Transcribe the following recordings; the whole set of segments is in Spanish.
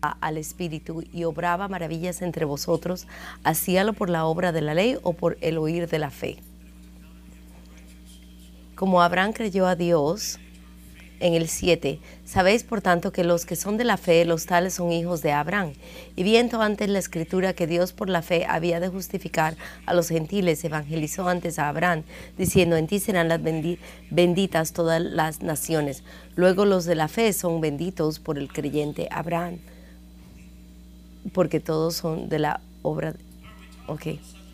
al Espíritu y obraba maravillas entre vosotros, ¿hacíalo por la obra de la ley o por el oír de la fe? Como Abraham creyó a Dios, en el 7, sabéis por tanto que los que son de la fe, los tales son hijos de Abraham. Y viendo antes la Escritura que Dios por la fe había de justificar a los gentiles, evangelizó antes a Abraham, diciendo, en ti serán las benditas todas las naciones. Luego los de la fe son benditos por el creyente Abraham, porque todos son de la obra. Ok.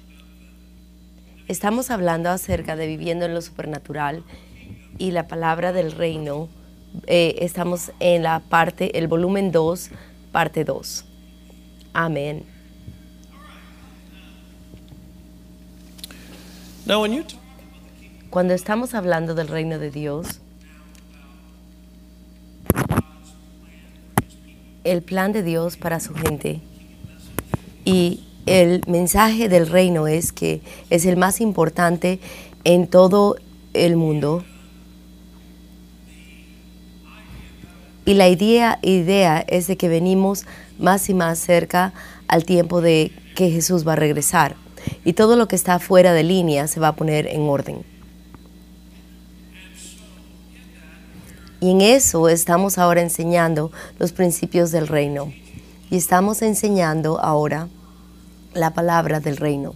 Estamos hablando acerca de viviendo en lo supernatural y la palabra del reino. Estamos en la parte, el volumen 2, parte 2. Amén. Now, Cuando estamos hablando del reino de Dios, el plan de Dios para su gente y el mensaje del reino es que es el más importante en todo el mundo. Y la idea es de que venimos más y más cerca al tiempo de que Jesús va a regresar. Y todo lo que está fuera de línea se va a poner en orden. Y en eso estamos ahora enseñando los principios del reino. Y estamos enseñando ahora la palabra del reino.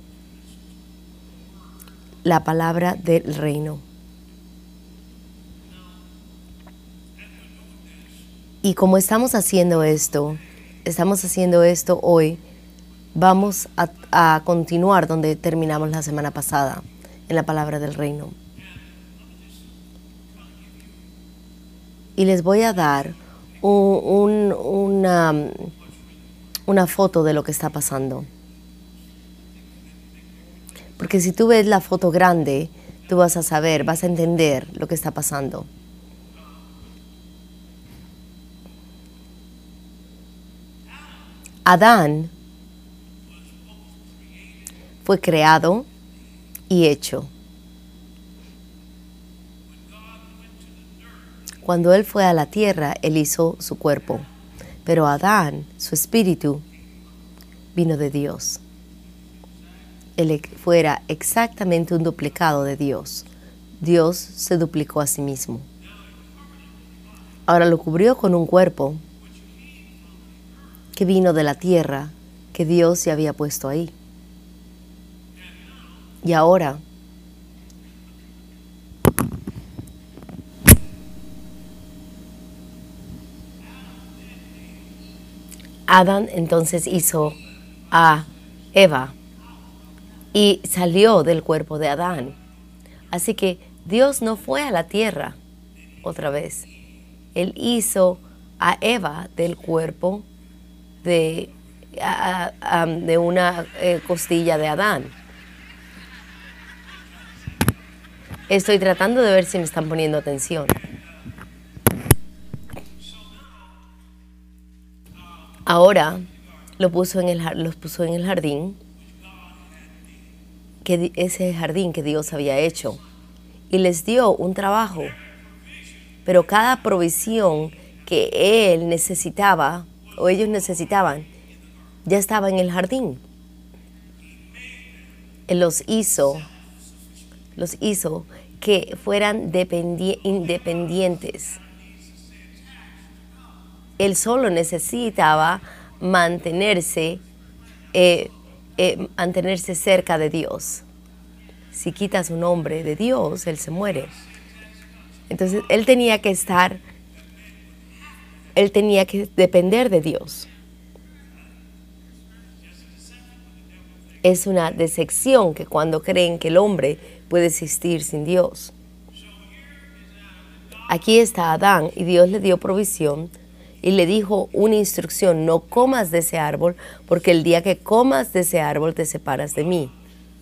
La palabra del reino. Y como estamos haciendo esto hoy, vamos a continuar donde terminamos la semana pasada, en la palabra del reino. Y les voy a dar una foto de lo que está pasando. Porque si tú ves la foto grande, tú vas a saber, vas a entender lo que está pasando. Adán fue creado y hecho. Cuando él fue a la tierra, él hizo su cuerpo. Pero Adán, su espíritu, vino de Dios. Él fuera exactamente un duplicado de Dios. Dios se duplicó a sí mismo. Ahora lo cubrió con un cuerpo que vino de la tierra, que Dios ya había puesto ahí. Y ahora, Adán entonces hizo a Eva y salió del cuerpo de Adán. Así que Dios no fue a la tierra otra vez. Él hizo a Eva del cuerpo de una costilla de Adán. Estoy tratando de ver si me están poniendo atención. Ahora los puso en el jardín, ese jardín que Dios había hecho, y les dio un trabajo. Pero cada provisión que él necesitaba o ellos necesitaban ya estaba en el jardín. Él los hizo que fueran independientes. Él solo necesitaba mantenerse cerca de Dios. Si quitas un hombre de Dios, él se muere. Entonces él tenía que depender de Dios. Es una decepción que cuando creen que el hombre puede existir sin Dios. Aquí está Adán y Dios le dio provisión y le dijo una instrucción: no comas de ese árbol, porque el día que comas de ese árbol te separas de mí.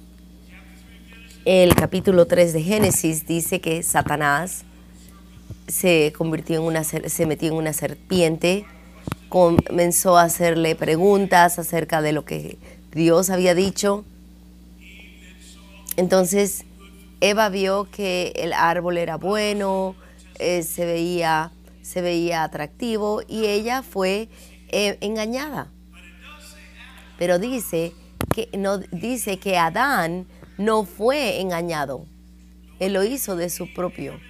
El capítulo 3 de Génesis dice que Satanás se metió en una serpiente, comenzó a hacerle preguntas acerca de lo que Dios había dicho. Entonces Eva vio que el árbol era bueno, se veía atractivo, y ella fue engañada. Pero dice que Adán no fue engañado. Él lo hizo de su propio.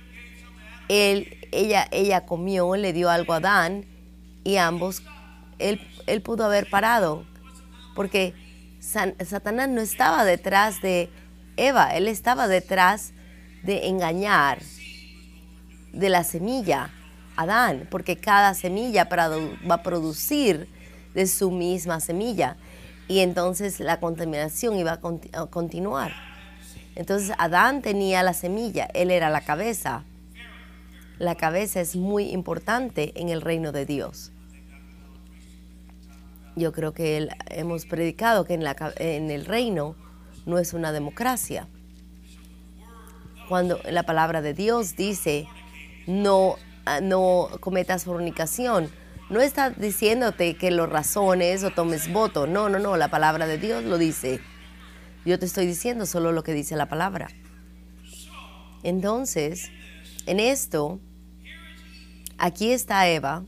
Ella comió, le dio algo a Adán y ambos, él pudo haber parado. Porque Satanás no estaba detrás de Eva, él estaba detrás de engañar de la semilla Adán, porque cada semilla va a producir de su misma semilla y entonces la contaminación iba a continuar. Entonces Adán tenía la semilla, él era la cabeza. La cabeza es muy importante en el reino de Dios. Yo creo que hemos predicado que en el reino no es una democracia. Cuando la palabra de Dios dice no cometas fornicación, no está diciéndote que lo razones o tomes voto. No, la palabra de Dios lo dice. Yo te estoy diciendo solo lo que dice la palabra. Entonces, en esto, aquí está Eva.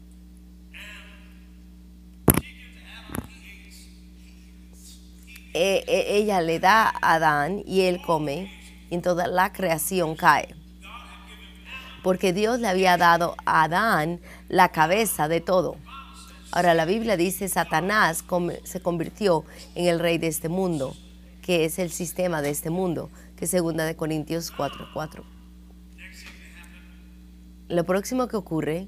Ella le da a Adán y él come y toda la creación cae. Porque Dios le había dado a Adán la cabeza de todo. Ahora la Biblia dice Satanás se convirtió en el rey de este mundo, que es el sistema de este mundo, que es 2 Corintios 4:4. Lo próximo que ocurre,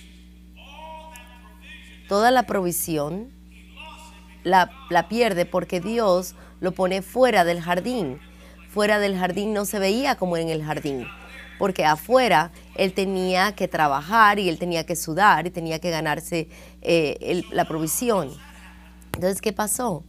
toda la provisión la pierde porque Dios lo pone fuera del jardín. Fuera del jardín no se veía como en el jardín, porque afuera él tenía que trabajar y él tenía que sudar y tenía que ganarse la provisión. Entonces, ¿qué pasó?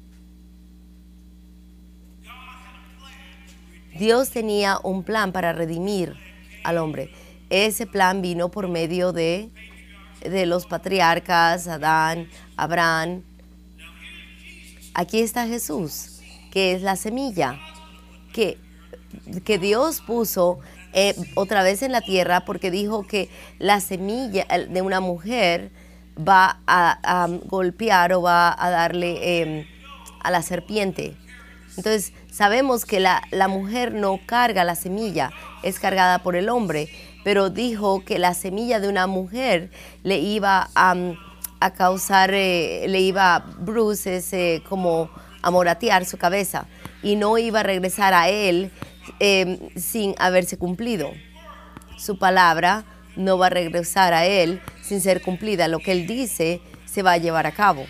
Dios tenía un plan para redimir al hombre. Ese plan vino por medio de los patriarcas, Adán, Abraham. Aquí está Jesús, que es la semilla que Dios puso otra vez en la tierra, porque dijo que la semilla de una mujer va a golpear o va a darle a la serpiente. Entonces sabemos que la mujer no carga la semilla, es cargada por el hombre, pero dijo que la semilla de una mujer le iba a causar, le iba bruces, como a moratear su cabeza, y no iba a regresar a él sin haberse cumplido. Su palabra no va a regresar a él sin ser cumplida. Lo que él dice se va a llevar a cabo.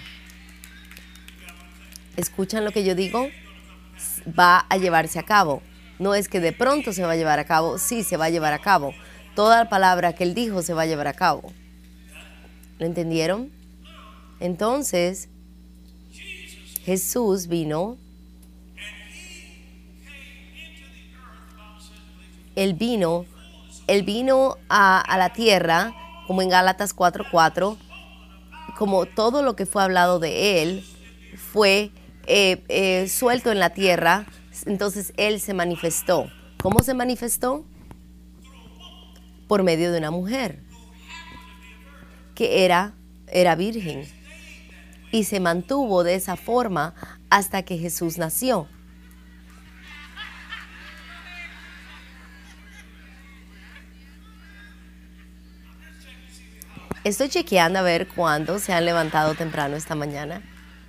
¿Escuchan lo que yo digo? Va a llevarse a cabo. No es que de pronto se va a llevar a cabo, sí se va a llevar a cabo. Toda la palabra que él dijo se va a llevar a cabo. ¿Lo entendieron? Entonces, Jesús vino. Él vino a la tierra, como en Gálatas 4:4, como todo lo que fue hablado de él fue suelto en la tierra, entonces él se manifestó. ¿Cómo se manifestó? Por medio de una mujer que era virgen, y se mantuvo de esa forma hasta que Jesús nació. Estoy chequeando a ver cuándo se han levantado temprano esta mañana.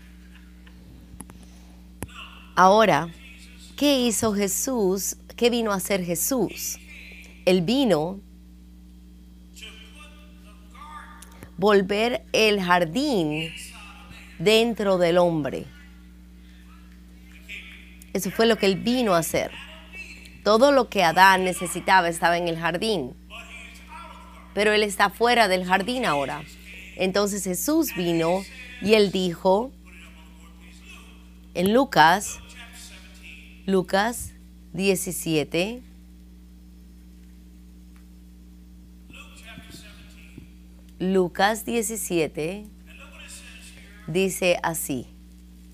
Ahora, ¿qué hizo Jesús? ¿Qué vino a hacer Jesús? Él vino volver el jardín dentro del hombre. Eso fue lo que él vino a hacer. Todo lo que Adán necesitaba estaba en el jardín, pero él está fuera del jardín ahora. Entonces Jesús vino y él dijo en Lucas 17, Lucas 17 dice así,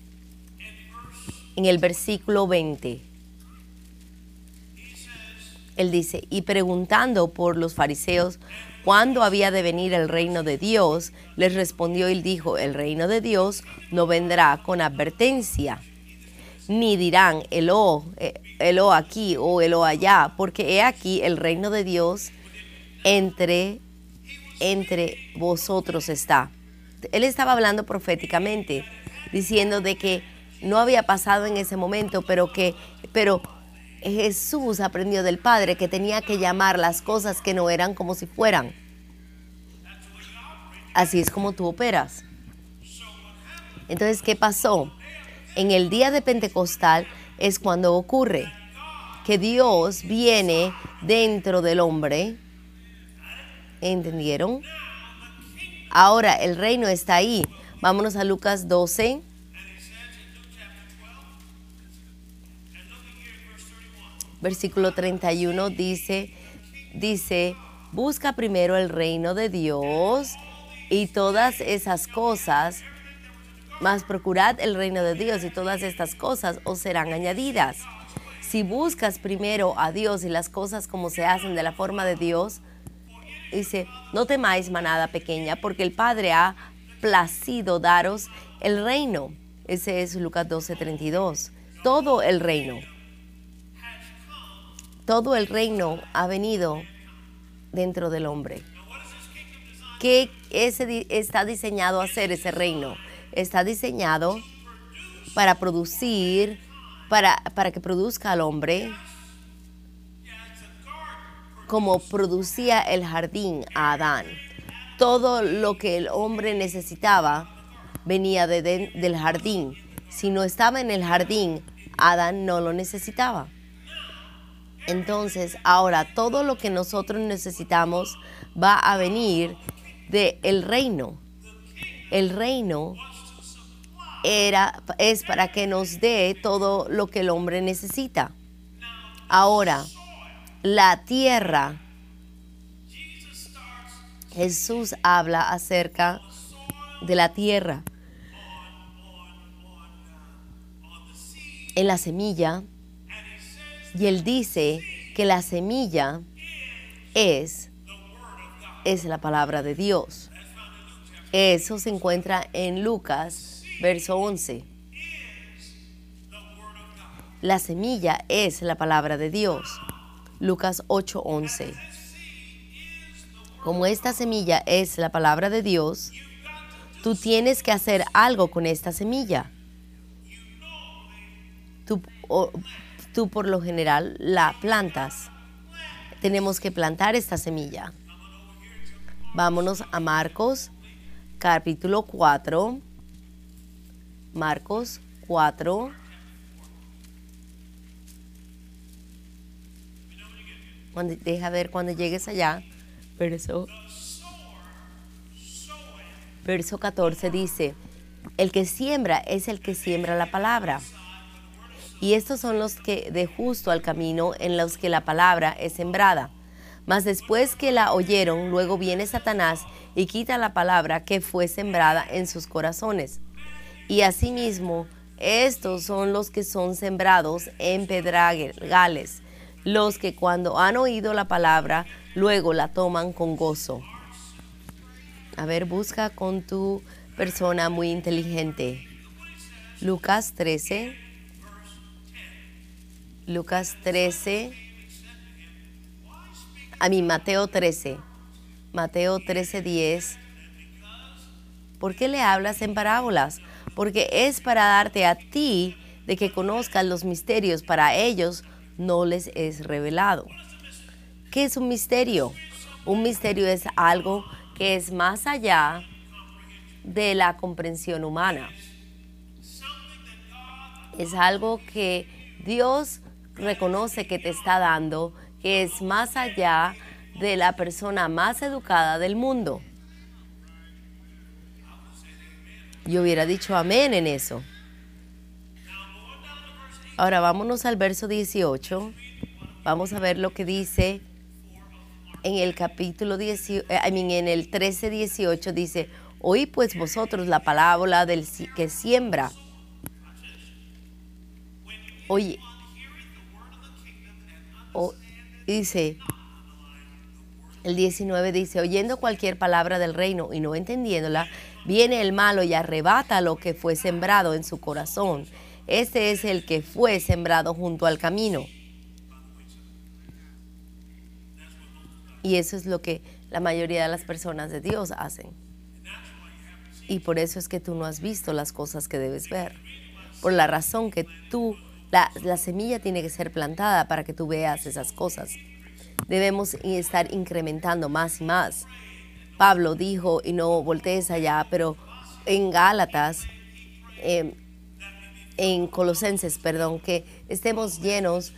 en el versículo 20. Él dice, y preguntando por los fariseos cuándo había de venir el reino de Dios, les respondió y dijo, el reino de Dios no vendrá con advertencia, ni dirán, Eló aquí o Eló allá, porque he aquí el reino de Dios entre vosotros está. Él estaba hablando proféticamente, diciendo de que no había pasado en ese momento, pero Jesús aprendió del Padre que tenía que llamar las cosas que no eran como si fueran. Así es como tú operas. Entonces, ¿qué pasó? En el día de Pentecostal es cuando ocurre que Dios viene dentro del hombre. ¿Entendieron? Ahora el reino está ahí. Vámonos a Lucas 12. Versículo 31 dice, busca primero el reino de Dios y todas esas cosas, mas procurad el reino de Dios y todas estas cosas os serán añadidas. Si buscas primero a Dios y las cosas como se hacen de la forma de Dios, dice, no temáis manada pequeña, porque el Padre ha placido daros el reino. Ese es Lucas 12:32. Todo el reino ha venido dentro del hombre. ¿Qué está diseñado a hacer ese reino? Está diseñado para producir, para que produzca al hombre como producía el jardín a Adán. Todo lo que el hombre necesitaba venía del jardín. Si no estaba en el jardín, Adán no lo necesitaba. Entonces, ahora todo lo que nosotros necesitamos va a venir del reino. El reino es para que nos dé todo lo que el hombre necesita. Ahora, la tierra. Jesús habla acerca de la tierra. En la semilla. Y él dice que la semilla es la palabra de Dios. Eso se encuentra en Lucas, verso 11. La semilla es la palabra de Dios. Lucas 8:11. Como esta semilla es la palabra de Dios, tú tienes que hacer algo con esta semilla. Tú por lo general la plantas. Tenemos que plantar esta semilla. Vámonos a Marcos, capítulo 4. Marcos 4. Deja ver cuando llegues allá. Verso 14 dice, el que siembra es el que siembra la palabra. Y estos son los que de justo al camino en los que la palabra es sembrada. Mas después que la oyeron, luego viene Satanás y quita la palabra que fue sembrada en sus corazones. Y asimismo, estos son los que son sembrados en pedregales, los que cuando han oído la palabra, luego la toman con gozo. A ver, busca con tu persona muy inteligente. Lucas 13. Mateo 13. Mateo 13:10. ¿Por qué le hablas en parábolas? Porque es para darte a ti de que conozcas los misterios, para ellos no les es revelado. ¿Qué es un misterio? Un misterio es algo que es más allá de la comprensión humana. Es algo que Dios reconoce que te está dando, que es más allá de la persona más educada del mundo. Yo hubiera dicho amén en eso. Ahora vámonos al verso 18. Vamos a ver lo que dice en el capítulo 18, en el 13:18 dice, oí pues vosotros la parábola del que siembra. Oye, dice, el 19 dice, oyendo cualquier palabra del reino y no entendiéndola, viene el malo y arrebata lo que fue sembrado en su corazón. Este es el que fue sembrado junto al camino. Y eso es lo que la mayoría de las personas de Dios hacen. Y por eso es que tú no has visto las cosas que debes ver. Por la razón que la semilla tiene que ser plantada para que tú veas esas cosas. Debemos estar incrementando más y más. Pablo dijo, y no voltees allá, pero en Gálatas, en Colosenses, perdón, que estemos llenos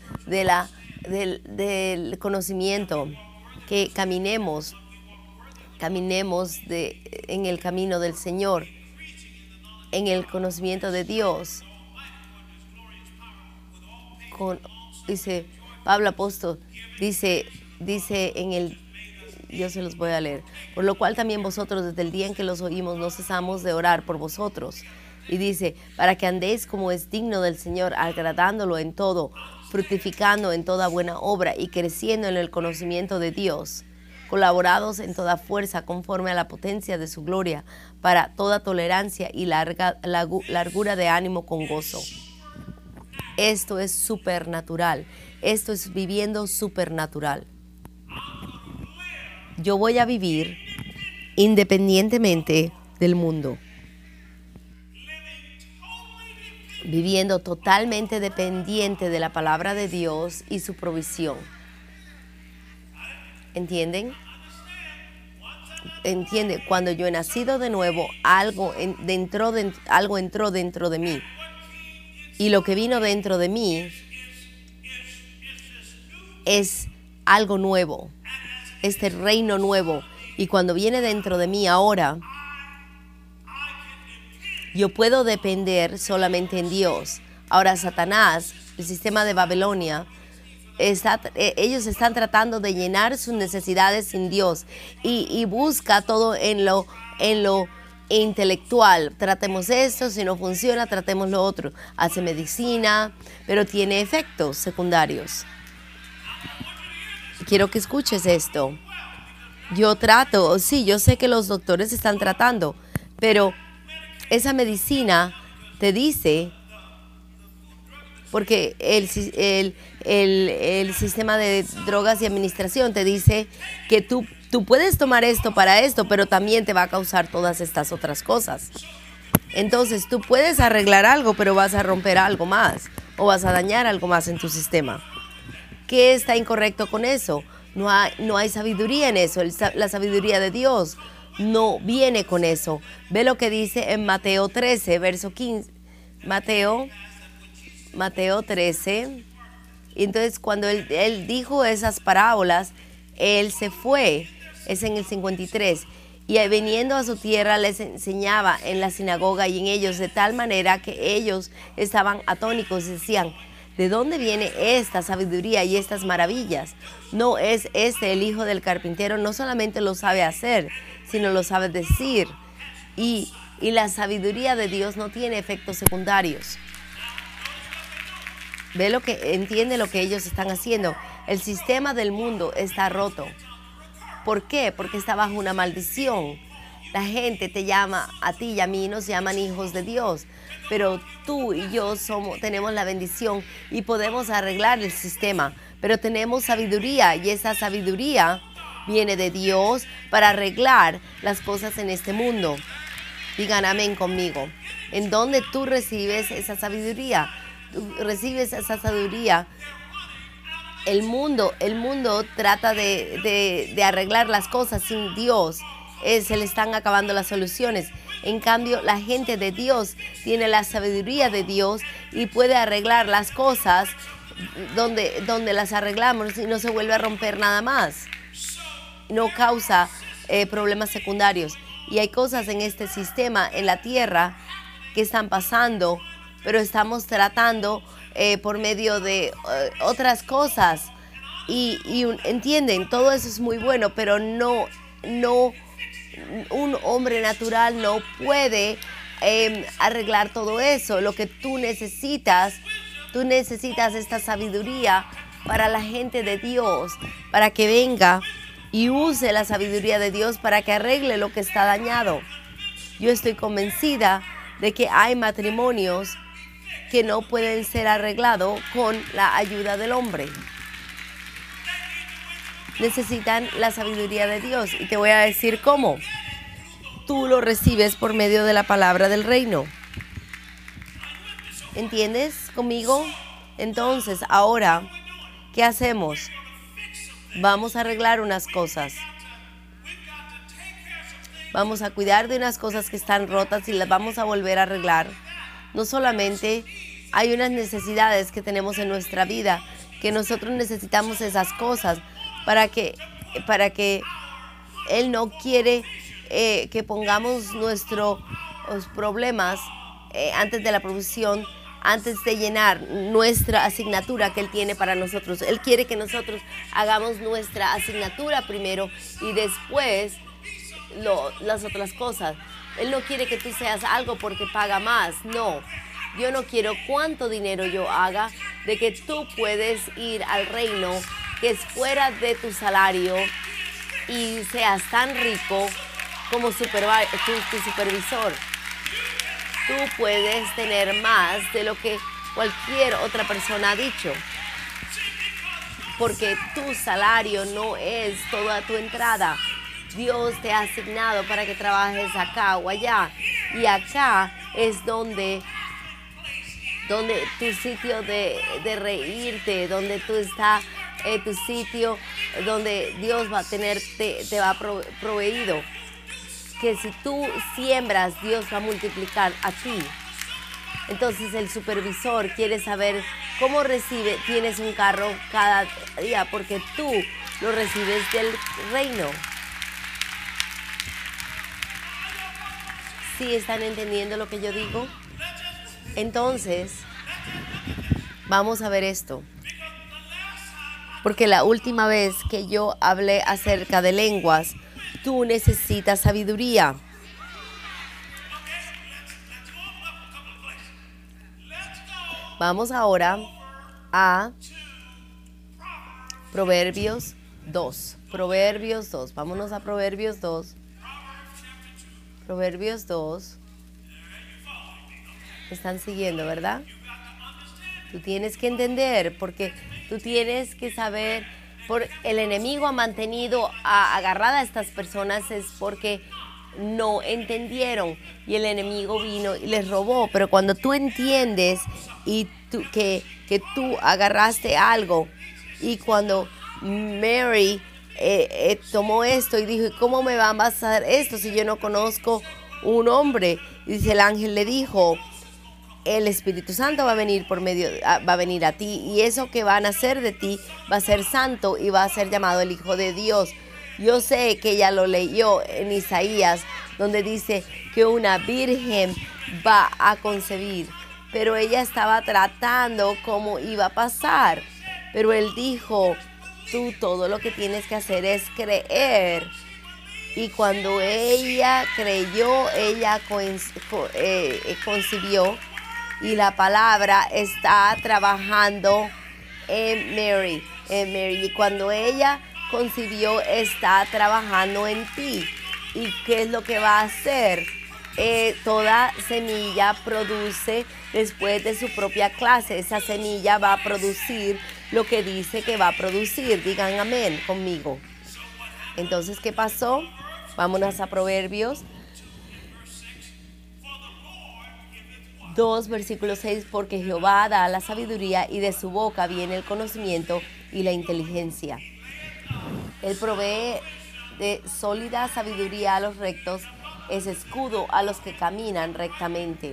del conocimiento, que caminemos en el camino del Señor, en el conocimiento de Dios. Dice Pablo apóstol, dice yo se los voy a leer, por lo cual también vosotros desde el día en que los oímos no cesamos de orar por vosotros. Y dice, para que andéis como es digno del Señor, agradándolo en todo, fructificando en toda buena obra y creciendo en el conocimiento de Dios, colaborados en toda fuerza conforme a la potencia de su gloria, para toda tolerancia y largura de ánimo con gozo. Esto es supernatural. Esto es viviendo supernatural. Yo voy a vivir independientemente del mundo. Viviendo totalmente dependiente de la palabra de Dios y su provisión. ¿Entienden? ¿Entiende? Cuando yo he nacido de nuevo, algo entró dentro de mí. Y lo que vino dentro de mí es algo nuevo, este reino nuevo. Y cuando viene dentro de mí ahora, yo puedo depender solamente en Dios. Ahora Satanás, el sistema de Babilonia, ellos están tratando de llenar sus necesidades sin Dios y busca todo en lo intelectual. Tratemos esto, si no funciona, tratemos lo otro. Hace medicina, pero tiene efectos secundarios. Quiero que escuches esto. Yo sé que los doctores están tratando, pero esa medicina te dice, porque el sistema de drogas y administración te dice que tú puedes tomar esto para esto, pero también te va a causar todas estas otras cosas. Entonces tú puedes arreglar algo, pero vas a romper algo más o vas a dañar algo más en tu sistema. ¿Qué está incorrecto con eso? No hay sabiduría en eso. La sabiduría de Dios no viene con eso. Ve lo que dice en Mateo 13, verso 15. Mateo 13. Y entonces cuando él dijo esas parábolas, él se fue. Es en el 53. Y viniendo a su tierra les enseñaba en la sinagoga y en ellos de tal manera que ellos estaban atónitos y decían, ¿de dónde viene esta sabiduría y estas maravillas? No es el hijo del carpintero, no solamente lo sabe hacer, sino lo sabe decir. Y la sabiduría de Dios no tiene efectos secundarios. Entiende lo que ellos están haciendo. El sistema del mundo está roto. ¿Por qué? Porque está bajo una maldición. La gente te llama a ti y a mí, nos llaman hijos de Dios. Pero tú y yo tenemos la bendición y podemos arreglar el sistema. Pero tenemos sabiduría y esa sabiduría viene de Dios para arreglar las cosas en este mundo. Digan amén conmigo. ¿En dónde tú recibes esa sabiduría? Tú recibes esa sabiduría. El mundo trata de arreglar las cosas sin Dios. Se le están acabando las soluciones. En cambio, la gente de Dios tiene la sabiduría de Dios y puede arreglar las cosas donde las arreglamos y no se vuelve a romper nada más. No causa problemas secundarios. Y hay cosas en este sistema, en la tierra, que están pasando, pero estamos tratando por medio de otras cosas. ¿Entienden? Todo eso es muy bueno, pero no un hombre natural no puede arreglar todo eso. Lo que tú necesitas esta sabiduría para la gente de Dios, para que venga y use la sabiduría de Dios para que arregle lo que está dañado. Yo estoy convencida de que hay matrimonios que no pueden ser arreglados con la ayuda del hombre. Necesitan la sabiduría de Dios y te voy a decir cómo. Tú lo recibes por medio de la palabra del reino. ¿Entiendes conmigo? Entonces, ahora, ¿qué hacemos? Vamos a arreglar unas cosas. Vamos a cuidar de unas cosas que están rotas y las vamos a volver a arreglar. No solamente hay unas necesidades que tenemos en nuestra vida, que nosotros necesitamos esas cosas para que Él no quiere que pongamos nuestros problemas antes de la provisión, antes de llenar nuestra asignatura que Él tiene para nosotros. Él quiere que nosotros hagamos nuestra asignatura primero y después las otras cosas. Él no quiere que tú seas algo porque paga más. No, yo no quiero cuánto dinero yo haga, de que tú puedes ir al reino que es fuera de tu salario y seas tan rico como tu supervisor. Tú puedes tener más de lo que cualquier otra persona ha dicho, porque tu salario no es toda tu entrada. Dios te ha asignado para que trabajes acá o allá, y acá es donde tu sitio de reírte, donde tú estás, tu sitio donde Dios va a tenerte, te va a proveído. Que si tú siembras, Dios va a multiplicar a ti. Entonces el supervisor quiere saber cómo tienes un carro cada día, porque tú lo recibes del reino. ¿Sí están entendiendo lo que yo digo? Entonces, vamos a ver esto. Porque la última vez que yo hablé acerca de lenguas, tú necesitas sabiduría. Vamos ahora a Proverbios 2. Proverbios 2. Vámonos a Proverbios 2. Proverbios 2. Están siguiendo, ¿verdad? Tú tienes que entender, porque tú tienes que saber, el enemigo ha mantenido agarrada a estas personas es porque no entendieron, y el enemigo vino y les robó. Pero cuando tú entiendes y que tú agarraste algo, y cuando Mary tomó esto y dijo, ¿cómo me va a pasar esto si yo no conozco un hombre? Y dice, el ángel le dijo, el Espíritu Santo va a venir a ti, y eso que van a hacer de ti va a ser santo y va a ser llamado el Hijo de Dios. Yo sé que ella lo leyó en Isaías, donde dice que una virgen va a concebir, pero ella estaba tratando cómo iba a pasar. Pero él dijo, tú todo lo que tienes que hacer es creer. Y cuando ella creyó, ella concibió, y la palabra está trabajando en Mary. Y cuando ella concibió, está trabajando en ti. ¿Y qué es lo que va a hacer? Toda semilla produce después de su propia clase. Esa semilla va a producir lo que dice que va a producir. Digan amén conmigo. Entonces, ¿qué pasó? Vámonos a Proverbios 2, versículo 6, porque Jehová da la sabiduría y de su boca viene el conocimiento y la inteligencia. Él provee de sólida sabiduría a los rectos, es escudo a los que caminan rectamente.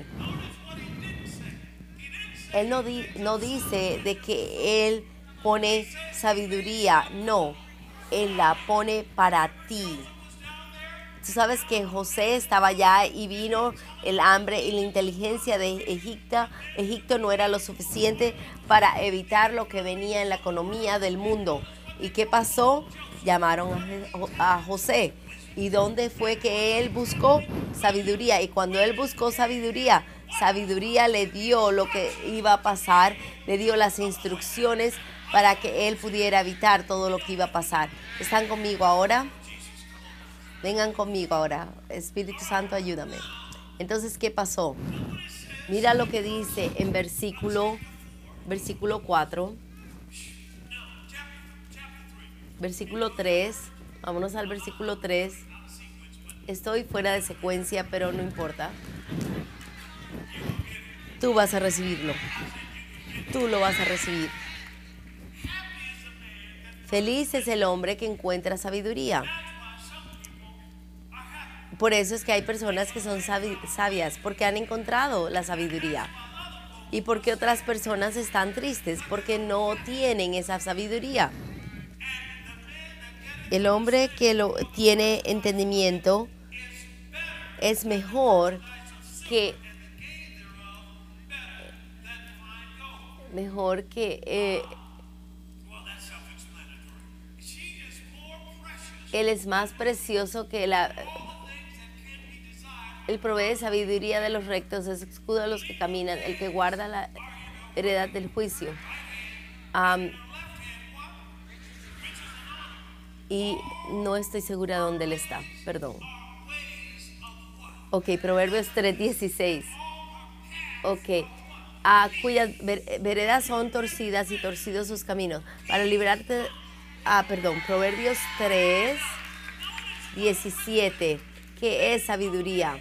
Él no dice de que Él pone sabiduría, no, Él la pone para ti. Tú sabes que José estaba allá y vino el hambre y la inteligencia de Egipto. Egipto no era lo suficiente para evitar lo que venía en la economía del mundo. ¿Y qué pasó? Llamaron a José. ¿Y dónde fue que él buscó? Sabiduría. Y cuando él buscó sabiduría, sabiduría le dio lo que iba a pasar, le dio las instrucciones para que Él pudiera evitar todo lo que iba a pasar. ¿Están conmigo ahora? Vengan conmigo ahora. Espíritu Santo, ayúdame. Entonces, ¿qué pasó? Mira lo que dice en versículo 4. Versículo 3. Vámonos al versículo 3. Estoy fuera de secuencia, pero no importa. Tú vas a recibirlo. Tú lo vas a recibir. Feliz es el hombre que encuentra sabiduría. Por eso es que hay personas que son sabias, porque han encontrado la sabiduría. Y porque otras personas están tristes, porque no tienen esa sabiduría. El hombre que tiene entendimiento es mejor que él es más precioso que el provee sabiduría de los rectos, es escudo a los que caminan, el que guarda la heredad del juicio. Y no estoy segura dónde él está, perdón. Ok, Proverbios 3:16. Ok. Cuyas veredas son torcidas y torcidos sus caminos. Para librarte. Proverbios 3:17. ¿Qué es sabiduría?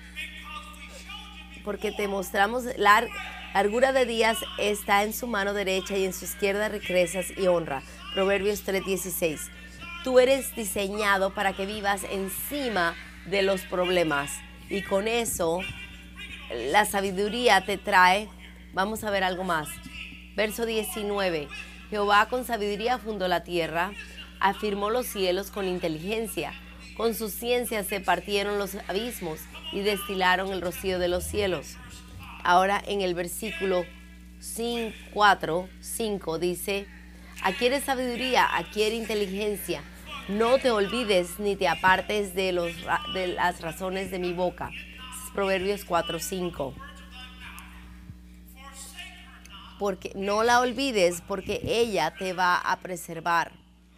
Porque te mostramos largura de días está en su mano derecha y en su izquierda riquezas y honra. Proverbios 3:16. Tú eres diseñado para que vivas encima de los problemas. Y con eso, la sabiduría te trae. Vamos a ver algo más. Verso 19. Jehová con sabiduría fundó la tierra, afirmó los cielos con inteligencia. Con su ciencia se partieron los abismos y destilaron el rocío de los cielos. Ahora en el versículo 4:5 dice, adquiere sabiduría, adquiere inteligencia. No te olvides ni te apartes de las razones de mi boca. Proverbios 4:5. Porque no la olvides, porque ella te va a preservar.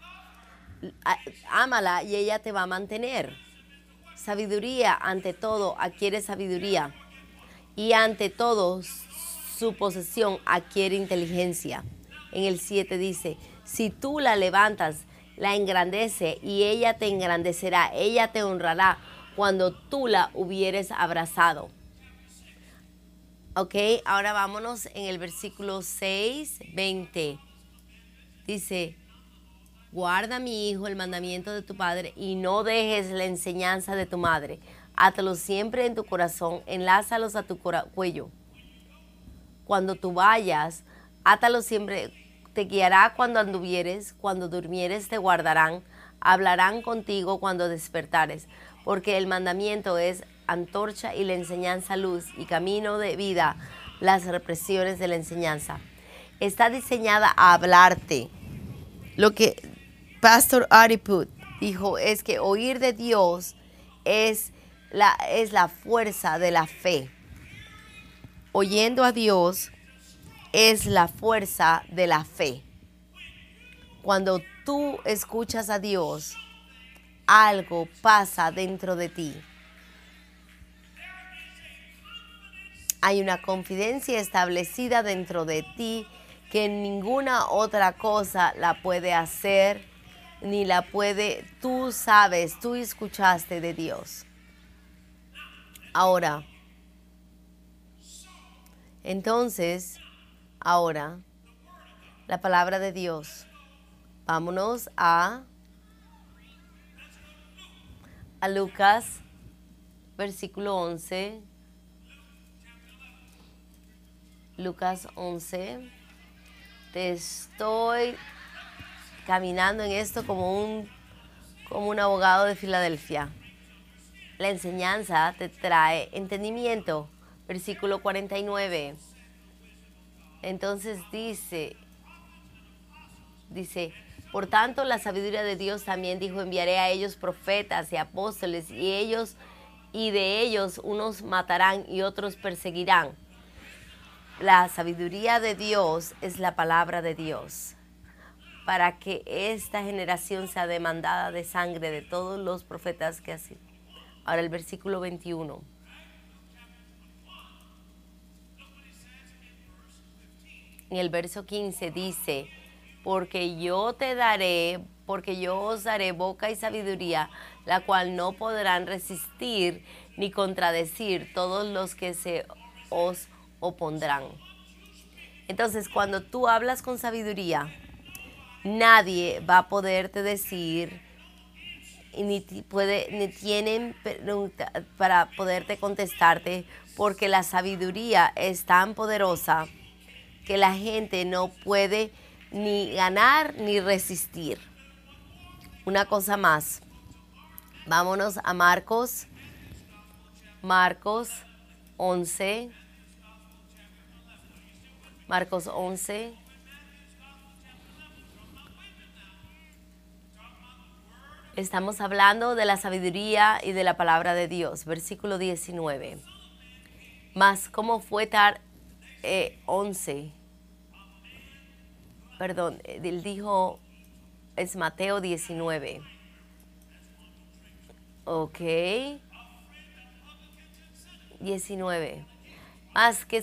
Ámala y ella te va a mantener. Sabiduría, ante todo, adquiere sabiduría. Y ante todo, su posesión adquiere inteligencia. En el 7 dice, si tú la levantas, la engrandece y ella te engrandecerá, ella te honrará cuando tú la hubieres abrazado. Ok, ahora vámonos en el versículo 6:20. Dice, guarda, mi hijo, el mandamiento de tu padre y no dejes la enseñanza de tu madre. Átalos siempre en tu corazón, enlázalos a tu cuello. Cuando tú vayas, átalos siempre, te guiará cuando anduvieres, cuando durmieres te guardarán, hablarán contigo cuando despertares, porque el mandamiento es antorcha y la enseñanza luz y camino de vida, las represiones de la enseñanza. Está diseñada a hablarte. Lo que Pastor Ariput dijo es que oír de Dios es la fuerza de la fe. Oyendo a Dios es la fuerza de la fe. Cuando tú escuchas a Dios, algo pasa dentro de ti. Hay una confidencia establecida dentro de ti que ninguna otra cosa la puede hacer, ni la puede, tú sabes, tú escuchaste de Dios. Ahora, entonces, la palabra de Dios. Vámonos a Lucas, versículo 11. Lucas 11. Te estoy caminando en esto como un abogado de Filadelfia. La enseñanza te trae entendimiento. Versículo 49. Entonces dice, por tanto la sabiduría de Dios también dijo, enviaré a ellos profetas y apóstoles y de ellos unos matarán y otros perseguirán. La sabiduría de Dios es la palabra de Dios. para que esta generación sea demandada de sangre de todos los profetas que así. Ahora el versículo 21. En el verso 15 dice, porque yo os daré boca y sabiduría, la cual no podrán resistir ni contradecir todos los que se os opondrán. Entonces, cuando tú hablas con sabiduría, nadie va a poderte decir, ni tienen pregunta para poderte contestarte, porque la sabiduría es tan poderosa que la gente no puede ni ganar ni resistir. Una cosa más. Vámonos a Marcos 11. Marcos 11. Estamos hablando de la sabiduría y de la palabra de Dios. Versículo 19. Mas, ¿cómo fue 11? Perdón, él dijo, es Mateo 19. Ok. 19. Más que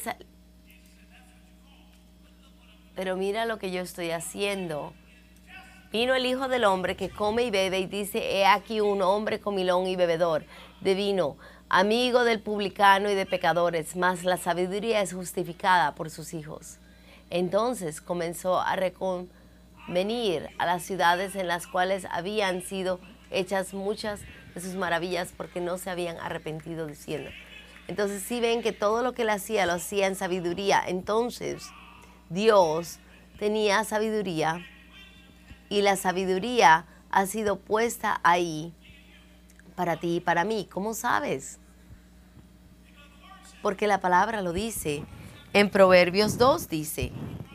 pero mira lo que yo estoy haciendo. Vino el Hijo del Hombre que come y bebe y dice, he aquí un hombre comilón y bebedor de vino, amigo del publicano y de pecadores, mas la sabiduría es justificada por sus hijos. Entonces comenzó a reconvenir a las ciudades en las cuales habían sido hechas muchas de sus maravillas porque no se habían arrepentido diciendo. Entonces si ven que todo lo que él hacía lo hacía en sabiduría. Entonces Dios tenía sabiduría y la sabiduría ha sido puesta ahí para ti y para mí. ¿Cómo sabes? Porque la palabra lo dice. En Proverbios 2 dice,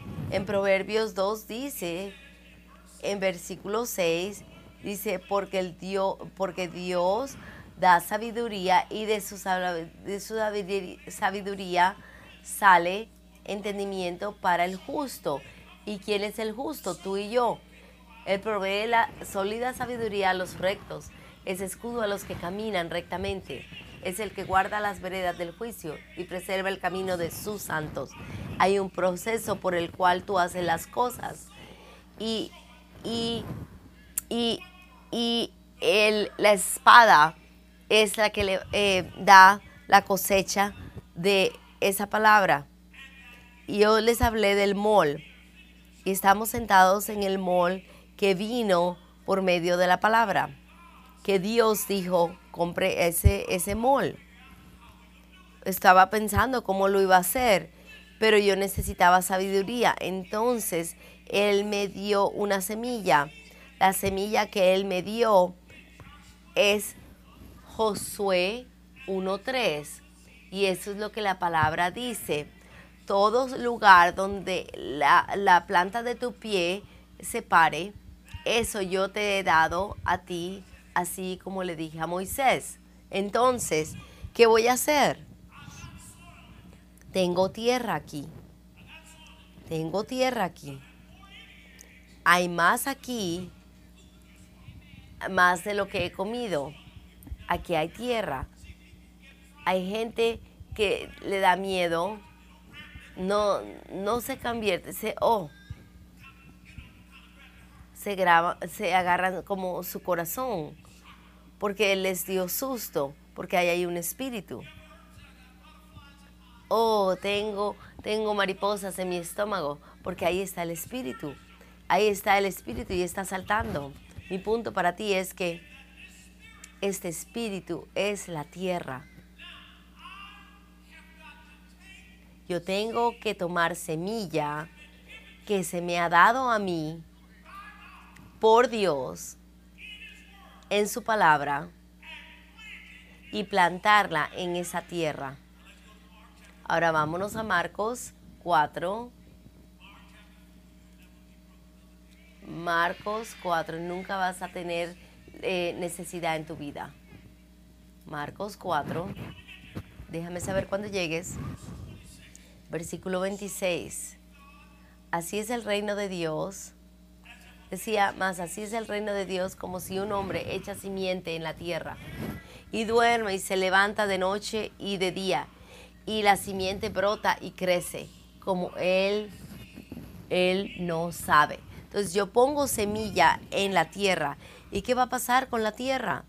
en versículo 6, dice, porque Dios da sabiduría y de su sabiduría sale entendimiento para el justo. ¿Y quién es el justo? Tú y yo. Él provee la sólida sabiduría a los rectos, es escudo a los que caminan rectamente. Es el que guarda las veredas del juicio y preserva el camino de sus santos. Hay un proceso por el cual tú haces las cosas. La espada es la que le da la cosecha de esa palabra. Y yo les hablé del mol. Y estamos sentados en el mol que vino por medio de la palabra. Que Dios dijo, compré ese mol. Estaba pensando cómo lo iba a hacer, pero yo necesitaba sabiduría. Entonces, Él me dio una semilla. La semilla que Él me dio es Josué 1:3. Y eso es lo que la palabra dice. Todo lugar donde la planta de tu pie se pare, eso yo te he dado a ti, así como le dije a Moisés. Entonces, ¿qué voy a hacer? Tengo tierra aquí. Hay más aquí, más de lo que he comido. Aquí hay tierra. Hay gente que le da miedo, no se convierte, se agarran como su corazón, porque Él les dio susto, porque ahí hay un espíritu. Tengo mariposas en mi estómago, porque ahí está el espíritu. Ahí está el espíritu y está saltando. Mi punto para ti es que este espíritu es la tierra. Yo tengo que tomar semilla que se me ha dado a mí por Dios en su palabra y plantarla en esa tierra. Ahora vámonos a Marcos 4. Marcos 4. Nunca vas a tener necesidad en tu vida. Marcos 4. Déjame saber cuando llegues. Versículo 26. Así es el reino de Dios. Decía, mas así es el reino de Dios, como si un hombre echa simiente en la tierra y duerme y se levanta de noche y de día, y la simiente brota y crece, como él no sabe. Entonces yo pongo semilla en la tierra. ¿Y qué va a pasar con la tierra?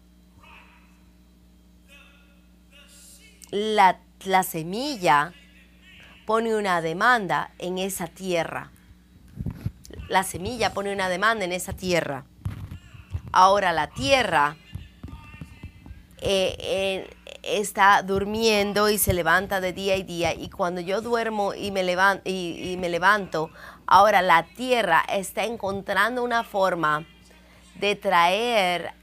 La semilla pone una demanda en esa tierra. La semilla pone una demanda en esa tierra. Ahora la tierra está durmiendo y se levanta de día y día. Y cuando yo duermo y me levanto, ahora la tierra está encontrando una forma de traer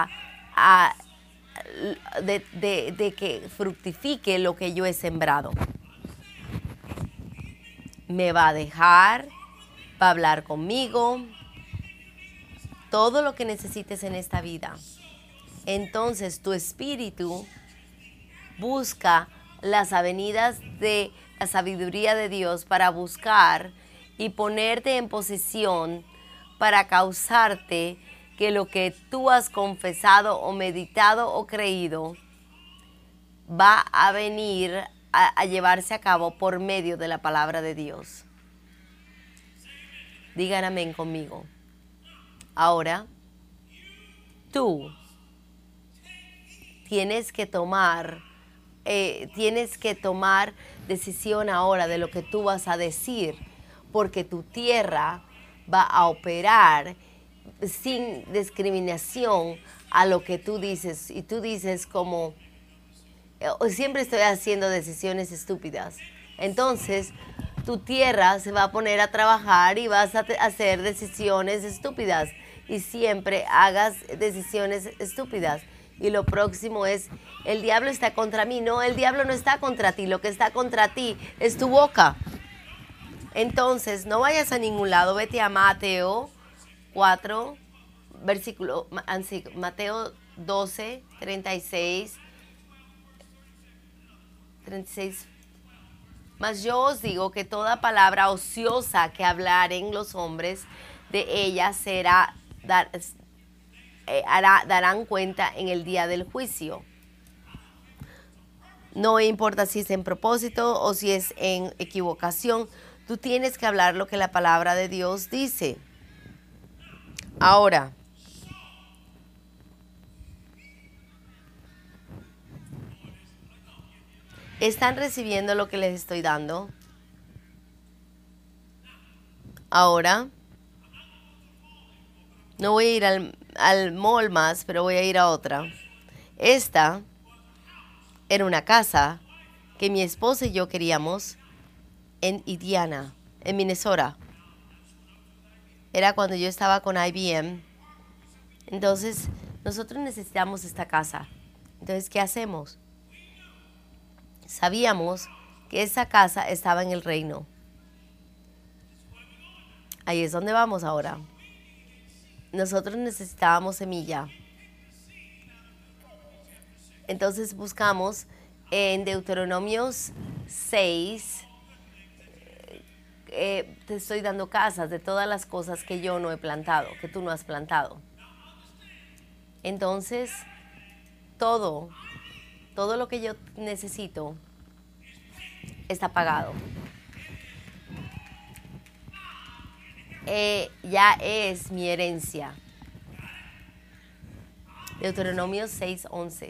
de que fructifique lo que yo he sembrado. Me va a dejar, va a hablar conmigo, todo lo que necesites en esta vida. Entonces tu espíritu busca las avenidas de la sabiduría de Dios para buscar y ponerte en posición para causarte que lo que tú has confesado o meditado o creído va a venir a llevarse a cabo por medio de la palabra de Dios. Digan amén conmigo. Ahora, tú tienes que tomar decisión ahora de lo que tú vas a decir, porque tu tierra va a operar sin discriminación a lo que tú dices. Y tú dices como, siempre estoy haciendo decisiones estúpidas. Entonces, tu tierra se va a poner a trabajar y vas a hacer decisiones estúpidas. Y siempre hagas decisiones estúpidas. Y lo próximo es, el diablo está contra mí. No, el diablo no está contra ti. Lo que está contra ti es tu boca. Entonces, no vayas a ningún lado. Vete a Mateo 4, Mateo 12, 36. Mas yo os digo que toda palabra ociosa que hablaren los hombres, de ella darán cuenta en el día del juicio. No importa si es en propósito o si es en equivocación, tú tienes que hablar lo que la palabra de Dios dice. Ahora, ¿están recibiendo lo que les estoy dando? Ahora, no voy a ir al mall más, pero voy a ir a otra. Esta era una casa que mi esposa y yo queríamos en Indiana, en Minnesota. Era cuando yo estaba con IBM. Entonces, nosotros necesitamos esta casa. Entonces, ¿qué hacemos? Sabíamos que esa casa estaba en el reino. Ahí es donde vamos ahora. Nosotros necesitábamos semilla. Entonces buscamos en Deuteronomios 6, te estoy dando casas de todas las cosas que yo no he plantado, que tú no has plantado. Entonces, todo lo que yo necesito está pagado. Ya es mi herencia. Deuteronomio 6:11.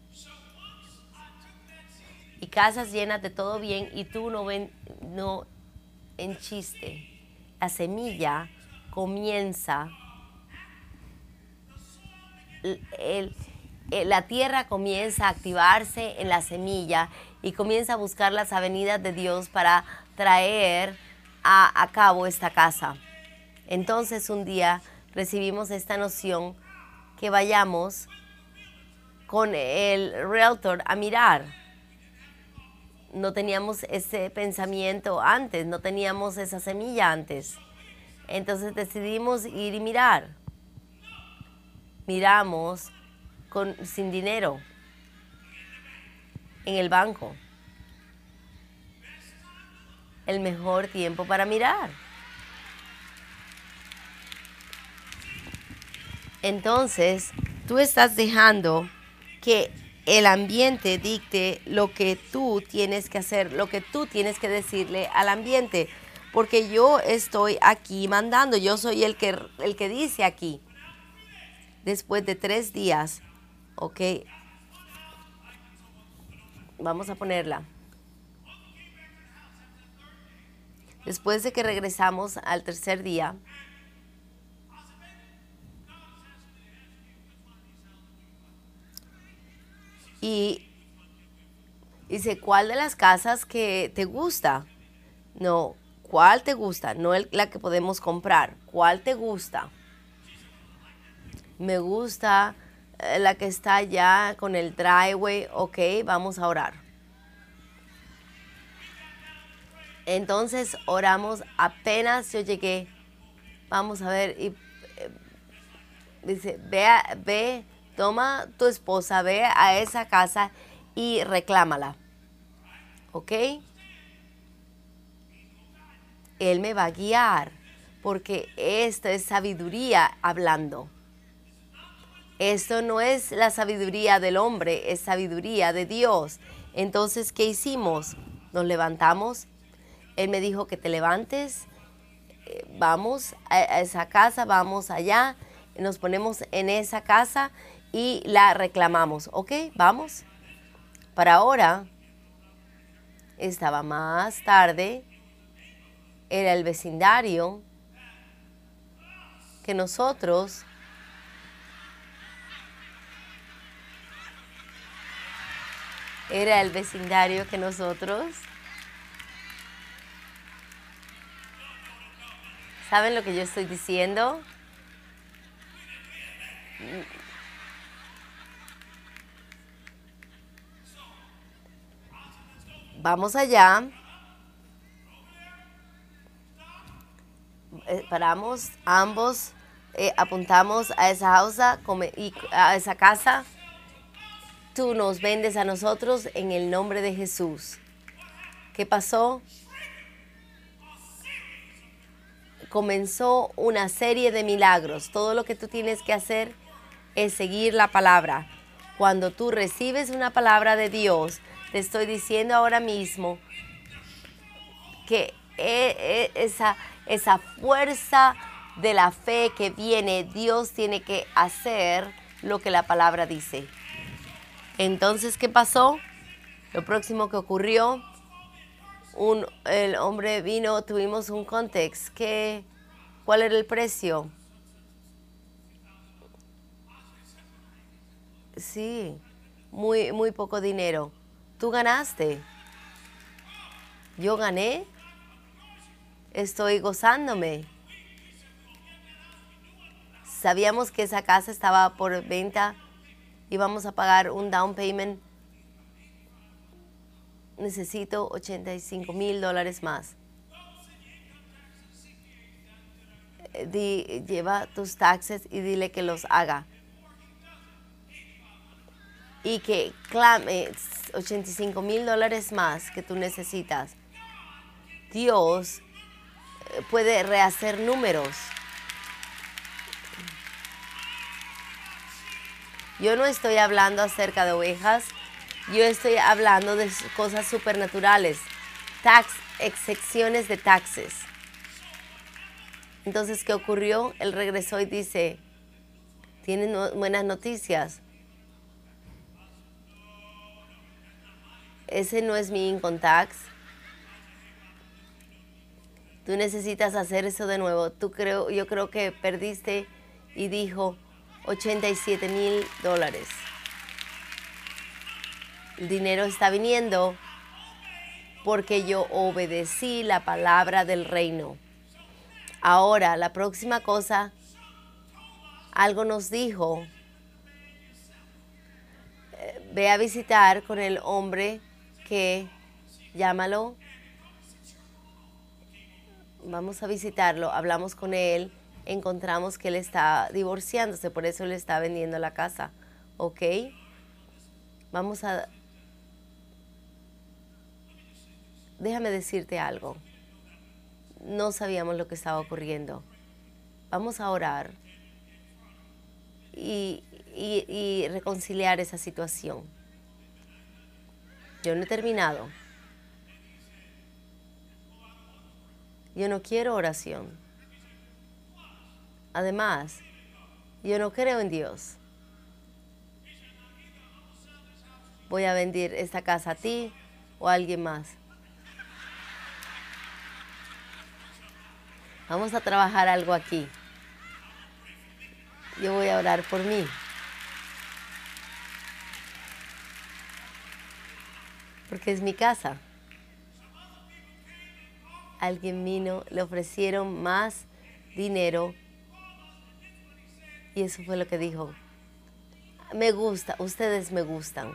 Y casas llenas de todo bien, y tú no enchiste. La semilla comienza, la tierra comienza a activarse en la semilla y comienza a buscar las avenidas de Dios para traer a cabo esta casa. Entonces un día recibimos esta noción que vayamos con el realtor a mirar. No teníamos ese pensamiento antes, no teníamos esa semilla antes. Entonces decidimos ir y mirar. Miramos sin dinero en el banco. El mejor tiempo para mirar. Entonces, tú estás dejando que el ambiente dicte lo que tú tienes que hacer, lo que tú tienes que decirle al ambiente. Porque yo estoy aquí mandando, yo soy el que dice aquí. Después de 3 días, ok, vamos a ponerla. Después de que regresamos al 3er día, y dice, ¿cuál de las casas que te gusta? No, ¿cuál te gusta? No la que podemos comprar. ¿Cuál te gusta? Me gusta la que está allá con el driveway. Ok, vamos a orar. Entonces oramos, apenas yo llegué. Vamos a ver, y dice, ve, toma tu esposa, ve a esa casa y reclámala. ¿Ok? Él me va a guiar, porque esto es sabiduría hablando. Esto no es la sabiduría del hombre, es sabiduría de Dios. Entonces, ¿qué hicimos? Nos levantamos. Él me dijo que te levantes, vamos a esa casa, vamos allá, nos ponemos en esa casa y la reclamamos. ¿Ok? Vamos. Para ahora, estaba más tarde, era el vecindario que nosotros ¿saben lo que yo estoy diciendo? Vamos allá, paramos, ambos apuntamos a a esa casa. Tú nos bendes a nosotros en el nombre de Jesús. ¿Qué pasó? Comenzó una serie de milagros. Todo lo que tú tienes que hacer es seguir la palabra. Cuando tú recibes una palabra de Dios, te estoy diciendo ahora mismo que esa fuerza de la fe que viene, Dios tiene que hacer lo que la palabra dice. Entonces, ¿qué pasó? Lo próximo que ocurrió, el hombre vino, tuvimos un contexto. ¿Cuál era el precio? Sí, muy poco dinero. Tú ganaste. Yo gané. Estoy gozándome. Sabíamos que esa casa estaba por venta. Íbamos a pagar un down payment. Necesito $85,000 más. Lleva tus taxes y dile que los haga. Y que clame $85,000 más que tú necesitas. Dios puede rehacer números. Yo no estoy hablando acerca de ovejas. Yo estoy hablando de cosas supernaturales. Excepciones de taxes. Entonces, ¿qué ocurrió? Él regresó y dice, ¿tienen buenas noticias? Ese no es mi income tax. Tú necesitas hacer eso de nuevo. Yo creo que perdiste, y dijo $87,000. El dinero está viniendo porque yo obedecí la palabra del reino. Ahora, la próxima cosa, algo nos dijo, ve a visitar con el hombre que, llámalo, vamos a visitarlo, hablamos con él, encontramos que él está divorciándose, por eso le está vendiendo la casa, ¿ok? Déjame decirte algo, no sabíamos lo que estaba ocurriendo. Vamos a orar y reconciliar esa situación. Yo no he terminado. Yo no quiero oración. Además, yo no creo en Dios. Voy a vender esta casa a ti o a alguien más. Vamos a trabajar algo aquí. Yo voy a orar por mí. Porque es mi casa. Alguien vino, le ofrecieron más dinero y eso fue lo que dijo. Me gusta, ustedes me gustan.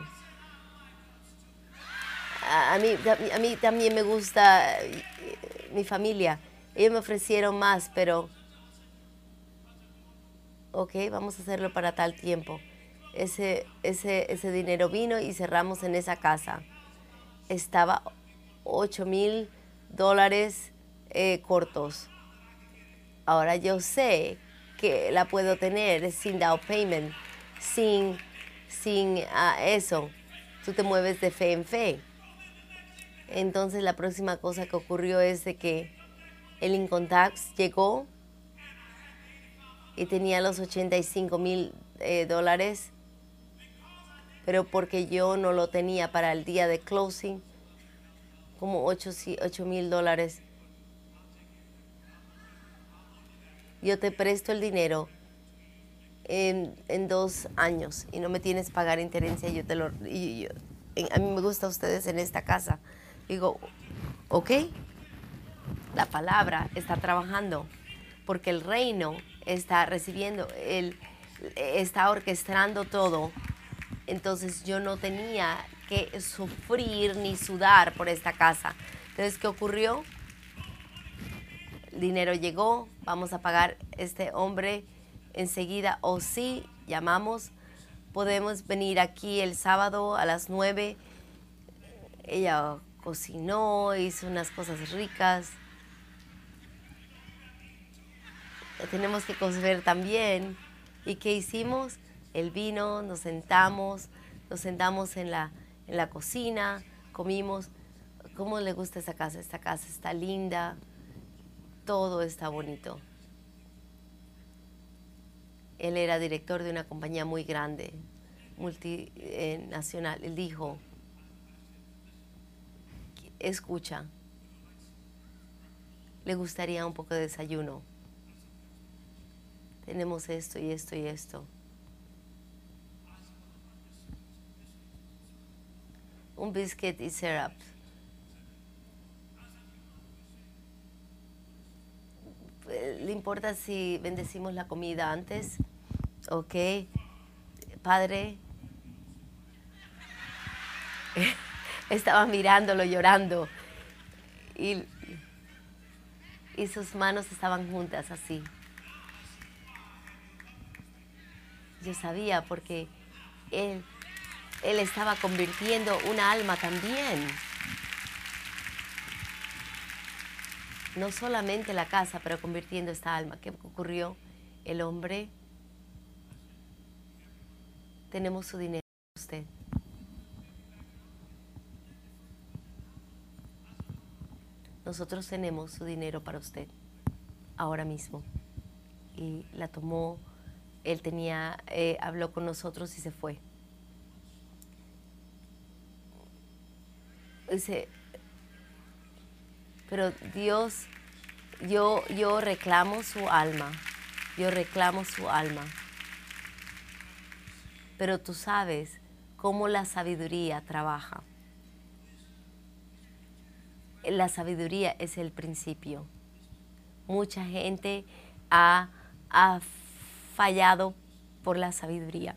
A mí también me gusta mi familia. Ellos me ofrecieron más, pero ok, vamos a hacerlo para tal tiempo. Ese dinero vino y cerramos en esa casa. Estaba $8,000 cortos. Ahora yo sé que la puedo tener sin down payment, sin eso. Tú te mueves de fe en fe. Entonces la próxima cosa que ocurrió es de que el income tax llegó y tenía los $85,000, pero porque yo no lo tenía para el día de closing, como $8,000. Yo te presto el dinero en 2 años y no me tienes que pagar interés. A mí me gusta ustedes en esta casa. Digo, ok, la palabra está trabajando porque el reino está recibiendo, está orquestando todo. Entonces yo no tenía que sufrir ni sudar por esta casa. Entonces, ¿qué ocurrió? El dinero llegó, vamos a pagar este hombre enseguida, o sí, llamamos, podemos venir aquí el sábado a las 9. Ella cocinó, hizo unas cosas ricas. Tenemos que comer también. ¿Y qué hicimos? Él vino, nos sentamos en la cocina, comimos. ¿Cómo le gusta esta casa? Esta casa está linda, todo está bonito. Él era director de una compañía muy grande, multinacional. Él dijo, escucha, le gustaría un poco de desayuno. Tenemos esto y esto y esto. Un biscuit y syrup. ¿Le importa si bendecimos la comida antes? Ok. Padre, estaba mirándolo, llorando. Y sus manos estaban juntas así. Yo sabía porque él estaba convirtiendo una alma también. No solamente la casa, pero convirtiendo esta alma. ¿Qué ocurrió? El hombre, tenemos su dinero para usted. Nosotros tenemos su dinero para usted, ahora mismo. Y la tomó, él habló con nosotros y se fue. Dice, pero Dios, yo reclamo su alma, pero tú sabes cómo la sabiduría trabaja. La sabiduría es el principio. Mucha gente ha fallado por la sabiduría.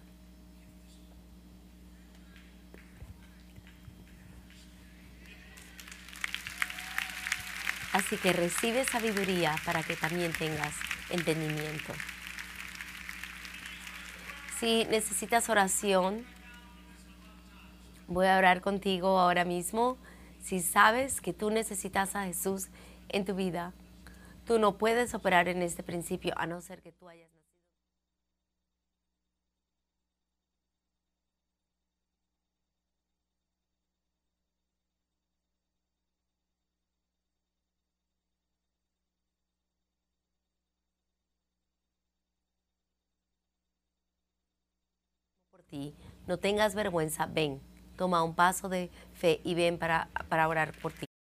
Así que recibe sabiduría para que también tengas entendimiento. Si necesitas oración, voy a orar contigo ahora mismo. Si sabes que tú necesitas a Jesús en tu vida, tú no puedes operar en este principio a no ser que tú hayas nacido. ti. No tengas vergüenza, ven, toma un paso de fe y ven para orar por ti.